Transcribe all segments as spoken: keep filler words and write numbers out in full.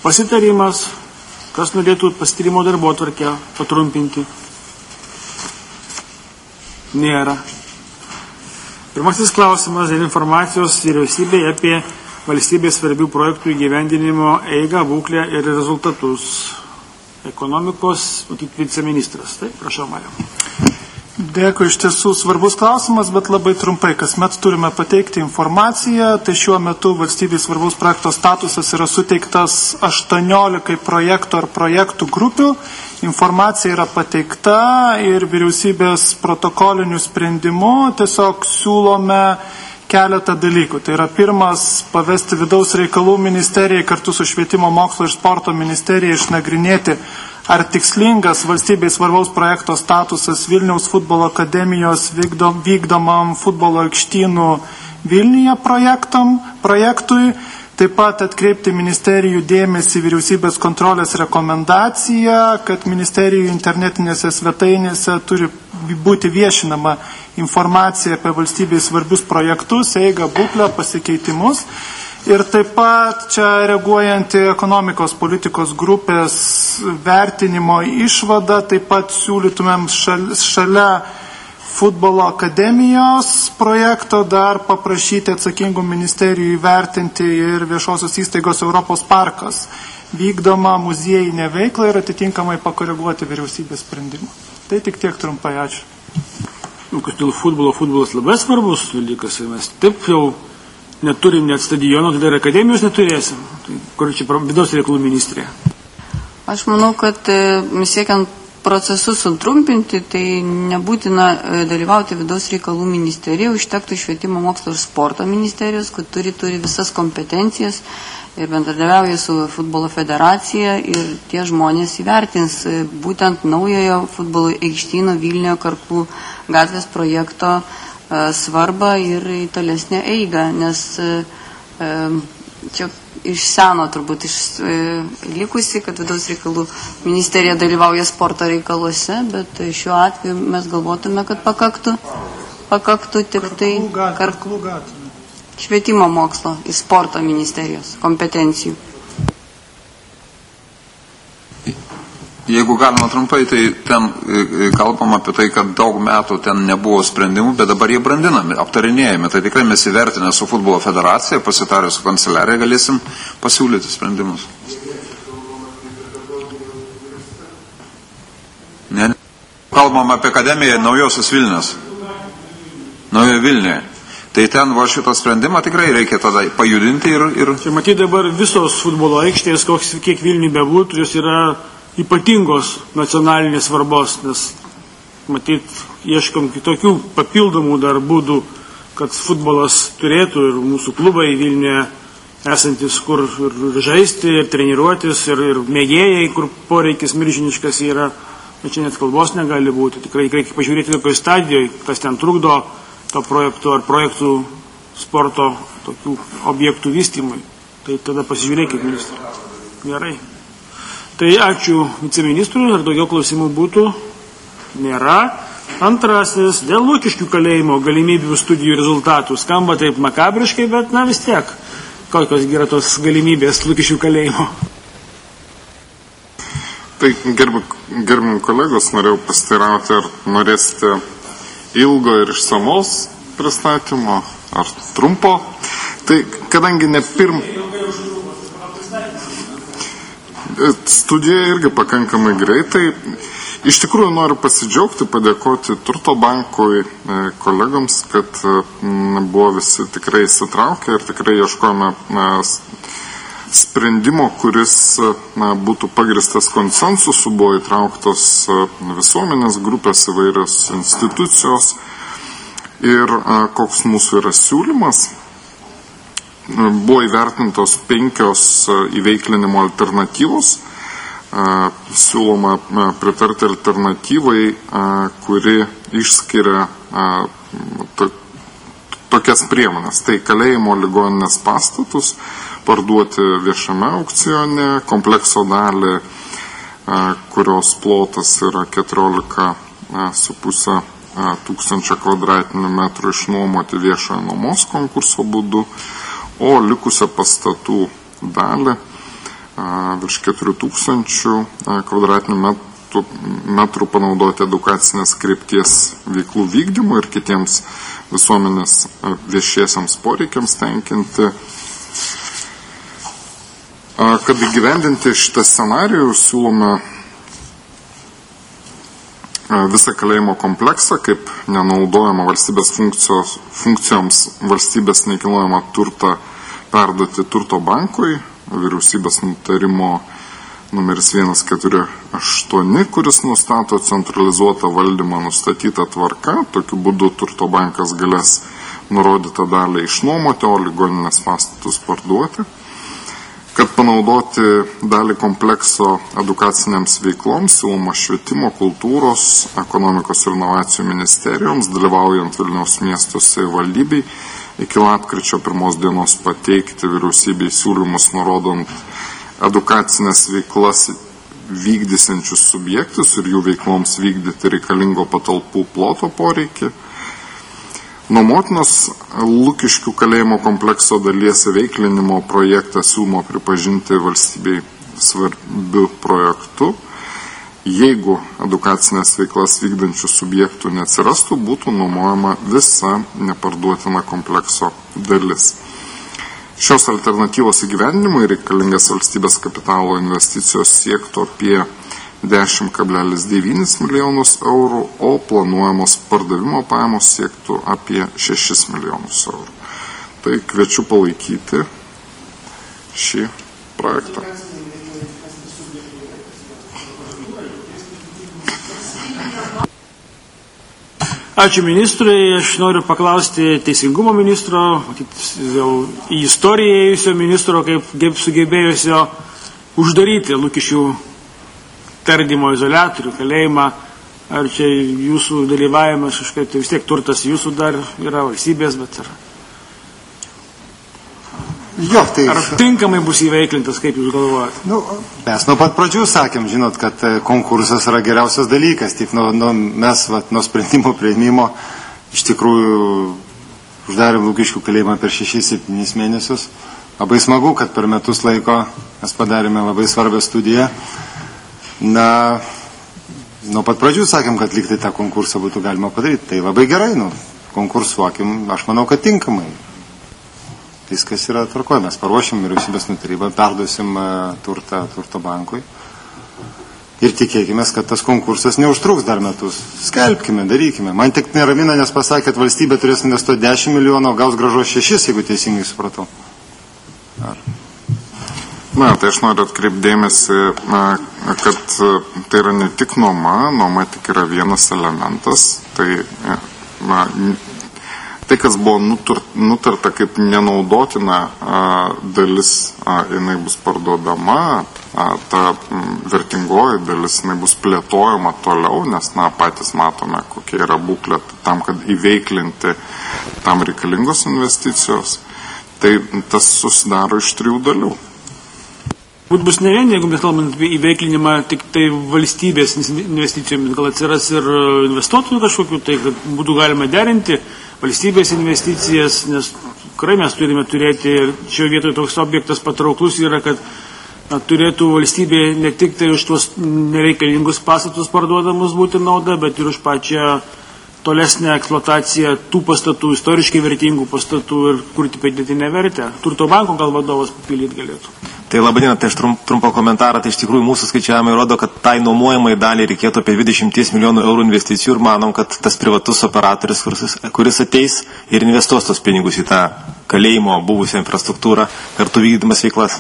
pasitarimas, kas norėtų pasitarimo darbotvarkę patrumpinti. Nėra. Pirmasis klausimas dėl informacijos vyriausybėje apie valstybės svarbių projektų įgyvendinimo eigą, būklę ir rezultatus. Ekonomikos viceministras. Taip, prašau, Mariau. Dėkui, iš tiesų svarbus klausimas, bet labai trumpai. Kasmet turime pateikti informaciją. Tai šiuo metu valstybės svarbus projekto statusas yra suteiktas aštuoniolikai projektų ar projektų grupių. Informacija yra pateikta ir vyriausybės protokolinių sprendimų tiesiog siūlome keletą dalykų. Tai yra pirmas, pavesti vidaus reikalų ministerijai kartu su švietimo mokslo ir sporto ministerijai išnagrinėti, ar tikslingas valstybės svarbaus projekto statusas Vilniaus futbolo akademijos vykdom, vykdomam futbolo aikštynų Vilniuje projektam, projektui. Taip pat atkreipti ministerijų dėmesį vyriausybės kontrolės rekomendaciją, kad ministerijų internetinėse svetainėse turi būti viešinama informacija apie valstybės svarbius projektus, eigą, būklę, pasikeitimus. Ir taip pat čia reaguojant į ekonomikos politikos grupės vertinimo išvadą, taip pat siūlytumėm šal, šalia futbolo akademijos projekto dar paprašyti atsakingų ministerijų įvertinti ir viešosios įstaigos Europos parkas vykdomą muziejinę veiklą ir atitinkamai pakoreguoti vyriausybės sprendimą. Tai tik tiek trumpai, ačiū. Nu, kad dėl futbolo, futbolas labai svarbus dalykas ir mes taip jau neturim net stadiono, tai ir akademijos neturėsim. Tai kur čia vidaus reikalų ministrė? Aš manau, kad siekiant procesus sutrumpinti, tai nebūtina dalyvauti vidaus reikalų ministerijoje, užtektų švietimo mokslo ir sporto ministerijos, kad turi, turi visas kompetencijas ir bendradarbiauja su futbolo federacija ir tie žmonės įvertins būtent naujojo futbolo aikštyno Vilniuje Karklų gatvės projekto svarbą ir tolesnę eigą, nes čia iš seno turbūt iš e, likusi, kad vidaus reikalų ministerija dalyvauja sporto reikaluose, bet šiuo atveju mes galvotume, kad pakaktų, pakaktų tik tai Karklų gatvė. Švietimo mokslo ir sporto ministerijos kompetencijų. Jeigu galima trumpai, tai ten kalbam apie tai, kad daug metų ten nebuvo sprendimų, bet dabar jie brandinami, aptarinėjami. Tai tikrai mes įvertinę su futbolo federacija, pasitarę su kanceliarija, galėsim pasiūlyti sprendimus. Ne, ne. Kalbam apie akademiją Naujosios Vilnius. Naujoje Vilniuje. Tai ten va šitą sprendimą tikrai reikia tada pajudinti ir... ir... Čia matyti dabar visos futbolo aikštės, koks kiek Vilniuje bebūtų, jos yra ypatingos nacionalinės svarbos, nes matyt, ieškom kitokių papildomų dar būdų, kad futbolas turėtų ir mūsų klubai Vilniuje esantis, kur ir žaisti, ir treniruotis, ir, ir mėgėjai, kur poreikis milžiniškas yra, bet čia net kalbos negali būti. Tikrai reikia pažiūrėti tokioje stadijoje, kas ten trukdo to projektų ar projektų sporto tokių objektų vystymui. Tai tada pasižiūrėkit, ministrė. Gerai. Tai ačiū viceministrui, ar daugiau klausimų būtų? Nėra. Antrasis, dėl Lukiškių kalėjimo galimybių studijų rezultatų. Skamba taip makabriškai, bet na vis tiek. Kokios yra tos galimybės Lukiškių kalėjimo? Tai gerbim kolegos, norėjau pasiteirauti, ar norėsite ilgo ir išsamaus pristatymo, ar trumpo. Tai kadangi ne pirm... Studija irgi pakankamai greitai. Iš tikrųjų noriu pasidžiaugti, padėkoti Turto bankui kolegoms, kad buvo visi tikrai įsitraukę ir tikrai ieškojame sprendimo, kuris būtų pagristas konsensusu, buvo įtrauktos visuomenės grupės, įvairios institucijos ir koks mūsų yra siūlymas. Buvo įvertintos penkios įveiklinimo alternatyvos. Siūloma pritarti alternatyvai, kuri išskiria tokias priemonės. Tai kalėjimo ligoninės pastatus parduoti viešame aukcione, komplekso dalį, kurios plotas yra keturiolika su puse tūkstančio kvadratinių metrų išnuomoti viešojo nuomos konkurso būdu, o likusią pastatų dalį virš keturių tūkstančių kvadratinių metrų, metrų panaudoti edukacinės krypties veiklų vykdymų ir kitiems visuomenės viešiesiams poreikiams tenkinti. Kad įgyvendinti šitą scenarijų, siūlome visą kalėjimo kompleksą kaip nenaudojama valstybės funkcijos, funkcijoms valstybės nekilnojamą turtą perduoti turto bankui, vyriausybės nutarimo numeris vienas keturi aštuoni, kuris nustato centralizuotą valdymą nustatytą tvarką. Tokiu būdu turto bankas galės nurodytą dalį išnuomoti, o ligoninės pastatus parduoti. Kad panaudoti dalį komplekso edukaciniams veikloms, siūloma švietimo, kultūros, ekonomikos ir inovacijų ministerijoms, dalyvaujant Vilniaus miesto savivaldybei, iki lapkričio pirmos dienos pateikti vyriausybei siūlymus, nurodant edukacinės veiklas vykdysiančius subjektus ir jų veikloms vykdyti reikalingo patalpų ploto poreikį. Nuomotinos Lukiškių kalėjimo komplekso dalies veiklinimo projektą siūlymo pripažinti valstybei svarbiu projektu. Jeigu edukacinės veiklas vykdančių subjektų neatsirastų, būtų nuomojama visa neparduotina komplekso dalis. Šios alternatyvos įgyvendinimui reikalingas valstybės kapitalo investicijos siektų apie dešimt kablelis devynis milijonus eurų, o planuojamos pardavimo pajamos siektų apie šešis milijonus eurų. Tai kviečiu palaikyti šį projektą. Ačiū ministrui, aš noriu paklausti teisingumo ministro, jau į istoriją ėjusio ministro, kaip, kaip sugebėjusio uždaryti Lukiškių tardymo izoliatorių, kalėjimą. Ar čia jūsų dalyvavimas, kažkaip, tai vis tiek turtas jūsų dar yra valstybės, bet ar, jo, tai, ar tinkamai bus įveiklintas, kaip jūs galvojate? Nu, mes nuo pat pradžių sakėm, žinot, kad konkursas yra geriausias dalykas, tik nuo, nuo, mes vat, nuo sprendimo prieimimo iš tikrųjų uždarėm Lukiškių kalėjimą per šešis septynis mėnesius. Labai smagu, kad per metus laiko mes padarėme labai svarbią studiją. Na, nuo pat pradžių sakėm, kad liktai tą konkursą būtų galima padaryti. Tai labai gerai, nu, konkursuokim, aš manau, kad tinkamai. Viskas yra tvarkoje, mes paruošim vyriausybės nutarybą, perduosim turtą turto bankui ir tikėkime, kad tas konkursas neužtruks dar metus. Skelbkime, darykime. Man tik neramina, nes pasakė, kad valstybė turės investuoti dešimt milijonų, o gaus grąžos šešis, jeigu teisingai supratau. Ar? Na, tai aš noriu atkreipdėmėsi, kad tai yra ne tik nuoma, nuoma tik yra vienas elementas, tai na, Tai, kas buvo nutarta kaip nenaudotina dalis, jinai bus parduodama, ta vertingoji dalis, jinai bus plėtojama toliau, nes na, patys matome, kokia yra būklė tam, kad įveiklinti tam reikalingos investicijos. Tai tas susidaro iš trijų dalių. Būt bus ne vien, jeigu mes kalbame apie įveiklinimą tik tai valstybės investicijomis, gal atsiras ir investuotojų kažkokių, tai kad būtų galima derinti valstybės investicijas, nes tikrai mes turime turėti, ir šioje vietoje toks objektas patrauklus yra, kad na, turėtų valstybė ne tik tai už tuos nereikalingus pastatus parduodamus būti nauda, bet ir už pačią tolesnę eksploataciją tų pastatų, istoriškai vertingų pastatų ir kurti pridėtinę vertę. Turto banko gal vadovas papildyti galėtų. Tai labai diena, tai aš trump, trumpą komentarą, tai iš tikrųjų mūsų skaičiavimai rodo, kad tai nuomojamai dalį reikėtų apie dvidešimt milijonų eurų investicijų ir manom, kad tas privatus operatorius, kuris, kuris ateis ir investuos tos pinigus į tą kalėjimo buvusią infrastruktūrą, kartu vykdymas veiklas.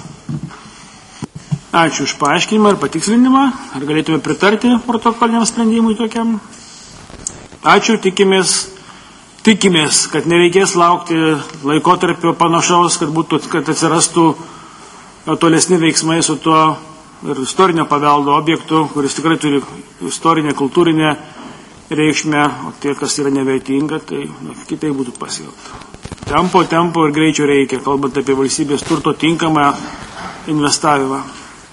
Ačiū už paaiškinimą ir patikslinimą. Ar galėtume pritarti protokoliniam sprendimui tokiam? Ačiū, tikimės, tikimės, kad nereikės laukti laikotarpio panašaus, kad, būtų, kad atsirastų tolesni veiksmai su tuo ir istorinio paveldo objektu, kuris tikrai turi istorinę, kultūrinę reikšmę, o tie, kas yra nevertinga, tai na, kitai būtų pasielgta. Tempo, tempo ir greičio reikia, kalbant apie valstybės turto tinkamą investavimą.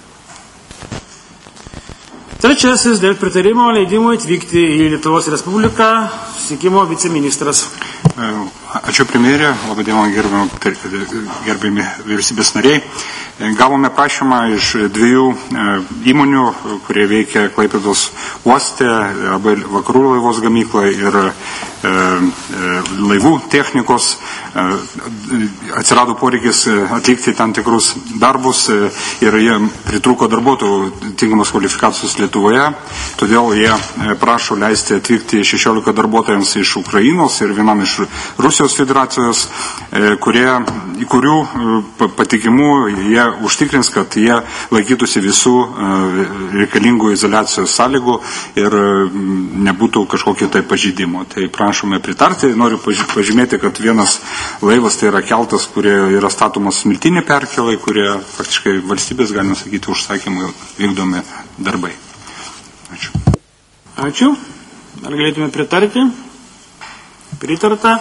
Trečiasis dėl pritarimo leidimui atvykti į Lietuvos Respubliką susitikimo viceministras. Ačiū premjerė, labai diena gerbimi vyriausybės nariai. Gavome prašymą iš dviejų įmonių, kurie veikia Klaipėdos uoste, vakarų laivos gamykla ir laivų technikos. Atsirado poreikis atlikti tam tikrus darbus ir jie pritrūko darbuotojų tinkamos kvalifikacijos Lietuvoje, todėl jie prašo leisti atvykti šešiolika darbuotojams iš Ukrainos ir vienam iš Rusijos federacijos, kurie, kurių patikimų jie užtikrins, kad jie laikytųsi visų reikalingų izoliacijos sąlygų ir nebūtų kažkokio tai pažeidimo. Tai prašome pritarti. Noriu pažymėti, kad vienas laivas tai yra keltas, kurie yra statomas smiltinė perkelai, kurie faktiškai valstybės, galima sakyti, užsakymai vykdomi darbai. Ačiū. Ačiū. Ar galėtume pritarti? Pritarta.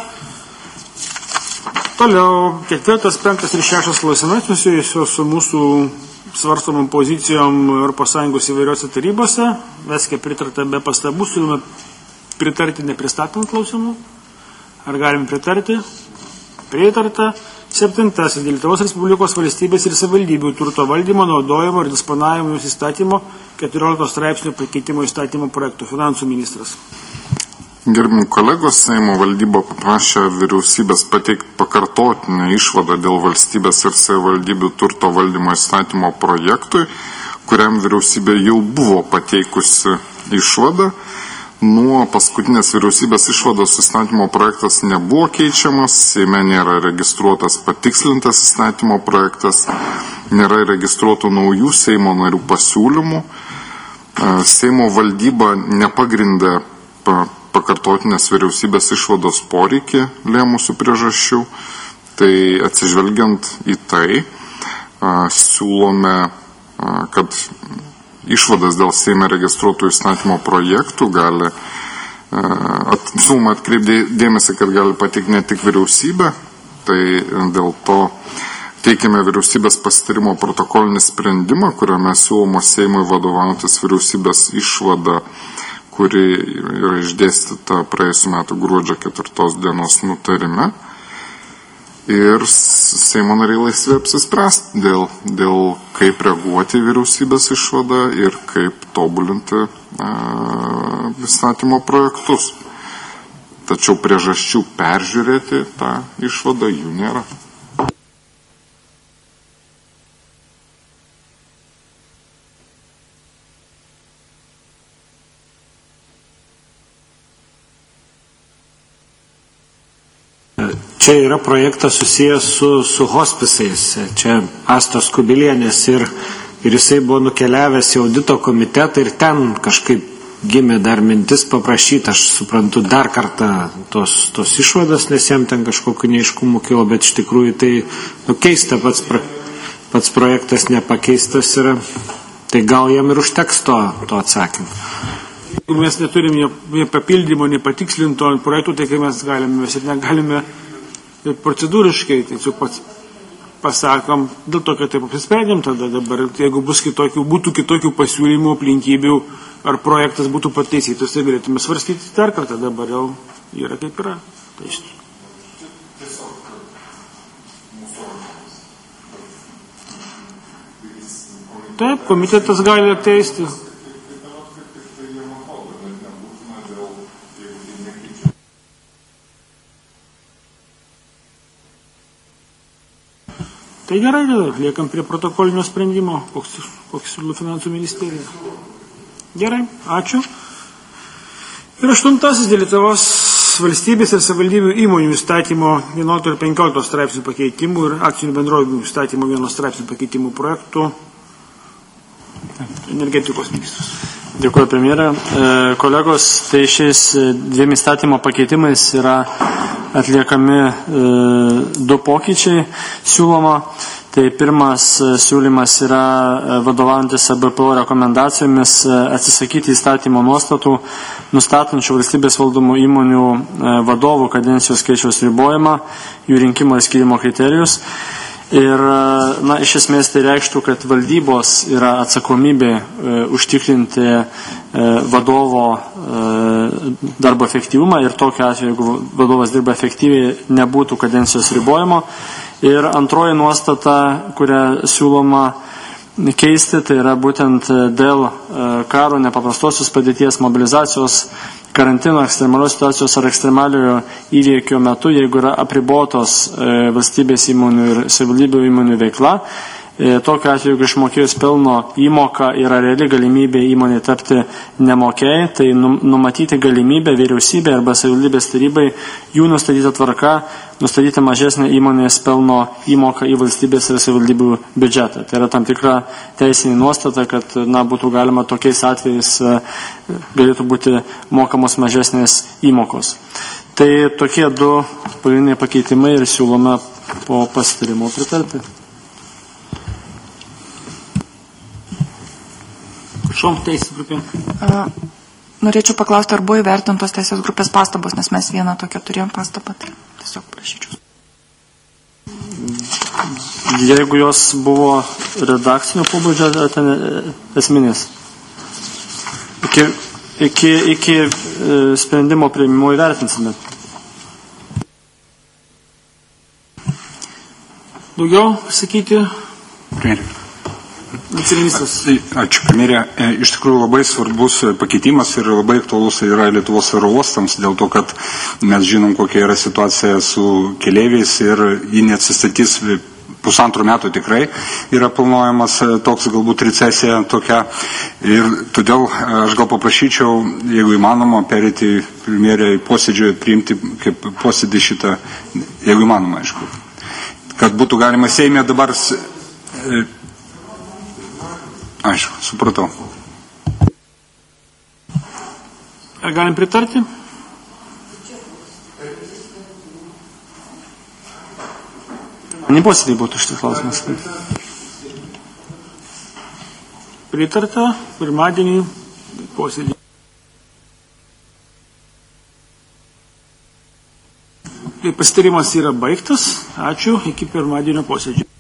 Toliau, ketvirtas, penktas ir šeštas klausimai susijusios su mūsų svarstomom pozicijom Europos Sąjungos įvairiose tarybose. Viską pritarta be pastabų, siūlome pritarti nepristatant klausimų. Ar galim pritarti? Pritarta. Septintasis, dėl Lietuvos Respublikos valstybės ir savivaldybių turto valdymo, naudojimo ir disponavimo įstatymo keturiolikto straipsnio pakeitimo įstatymo projektų. Finansų ministras. Gerbimi kolegos, Seimo valdyba paprašė vyriausybės pateikti pakartotinę išvadą dėl valstybės ir savivaldybių turto valdymo įstatymo projektui, kuriam vyriausybė jau buvo pateikusi išvadą. Nuo paskutinės vyriausybės išvados įstatymo projektas nebuvo keičiamas, Seime nėra registruotas patikslintas įstatymo projektas, nėra registruotų naujų Seimo narių pasiūlymų. Seimo valdyba nepagrindė pakartotinės vyriausybės išvados poreikį lėmusių priežasčių. Tai atsižvelgiant į tai, siūlome, kad išvadas dėl Seime registruotų įstatymo projektų gali, at, siūloma atkreipti dėmesį, kad gali pateikti ne tik vyriausybė, tai dėl to teikime vyriausybės pasitarimo protokolinį sprendimą, kuriame siūloma Seimui vadovautis vyriausybės išvada, kuri yra išdėstyta praėjusiu metu gruodžio ketvirtos dienos nutarime. Ir Seimo nariai laisvi apsispręsti dėl, dėl kaip reaguoti vyriausybės išvadą ir kaip tobulinti e, įstatymo projektus. Tačiau priežasčių peržiūrėti tą išvadą jų nėra. Čia yra projektas susijęs su, su hospisais. Čia Astos Kubilienės ir, ir jisai buvo nukeliavęs į audito komitetą ir ten kažkaip gimė dar mintis paprašyti, aš suprantu, dar kartą tos, tos išvadas, nes jam ten kažkokiu neiškumu kilo, bet iš tikrųjų tai nu, keista, pats, pra, pats projektas nepakeistas yra, tai gal jam ir užteks to, to atsakymą. Jeigu mes neturim nei papildymo, nei patikslinto projektų, tai kai mes galime, mes ir negalime procedūriškai, tiesiog pats pasakom, dėl to, kad taip apsisprendėm tada dabar, jeigu bus kitokių, būtų kitokių pasiūlymų, aplinkybių, ar projektas būtų pataisytas, tai galėtume svarstyti dar kartą, dabar jau yra kaip yra. Tai taip, komitetas gali ateisti. Tai gerai, liekam prie protokolinio sprendimo, koks, koks siūlo finansų ministerija. Gerai, ačiū. Ir aštuntasis dėl Lietuvos valstybės ir savivaldybių įmonių įstatymo vienuolikto ir penkiolikto straipsnių pakeitimų ir akcinių bendrovių įstatymo vieno straipsnių pakeitimų projektų. Energetikos ministras. Dėkuoju, premjerė. E, kolegos, tai šiais dviem įstatymo pakeitimais yra atliekami e, du pokyčiai siūloma. Tai pirmas siūlymas yra vadovaujantis B P O rekomendacijomis atsisakyti įstatymo nuostatų, nustatančių valstybės valdomų įmonių vadovų kadencijos skaičiaus ribojimą, jų rinkimo ir skyrimo kriterijus. Ir na, iš esmės tai reikštų, kad valdybos yra atsakomybė e, užtikrinti e, vadovo e, darbo efektyvumą ir tokiu atveju, jeigu vadovas dirba efektyviai, nebūtų kadencijos ribojimo. Ir antroji nuostata, kurią siūloma keisti, tai yra būtent dėl karo, nepaprastosios padėties, mobilizacijos, karantino, ekstremalios situacijos ar ekstremaliojo įvykio metu, jeigu yra apribotos valstybės įmonių ir savivaldybių įmonių veikla. Tokiu atveju, jeigu išmokėjus pelno įmoką yra reali galimybė įmonė tapti nemokėjai, tai numatyti galimybę vyriausybė arba savivaldybės tarybai jų nustatyta tvarka nustatyti mažesnę įmonės pelno įmoką į valstybės ir savivaldybių biudžetą. Tai yra tam tikra teisinė nuostata, kad na, būtų galima tokiais atvejais galėtų būti mokamos mažesnės įmokos. Tai tokie du pagrindiniai pakeitimai ir siūlome po pasitarimo pritarti. Šom teisės grupė. Norėčiau paklausti, ar buvo įvertintos teisės grupės pastabos, nes mes vieną tokią turėjom pastabą, tai tiesiog prašyčiau. Jeigu jos buvo redakcinio pobūdžio, ten esminės. Iki, iki, iki sprendimo priėmimo įvertinsime. Daugiau sakyti? Prieimė. Ačiū, premjerė. Iš tikrųjų labai svarbus pakeitimas ir labai aktualus yra Lietuvos oro uostams, dėl to, kad mes žinom, kokia yra situacija su keleiviais ir ji neatsistatys pusantrų metų tikrai. Yra planuojamas toks galbūt recesija tokia ir todėl aš gal paprašyčiau, jeigu įmanoma, perėti premjerę į posėdžią, priimti kaip posėdį šitą, jeigu įmanoma, aišku. Kad būtų galima Seime dabar... Aišku, supratau. Ar galim pritarti? Ne posėdį būtų šitas klausimas. Pritarta pirmadienį posėdį. Pasitarimas yra baigtas. Ačiū. Iki pirmadienio posėdžio.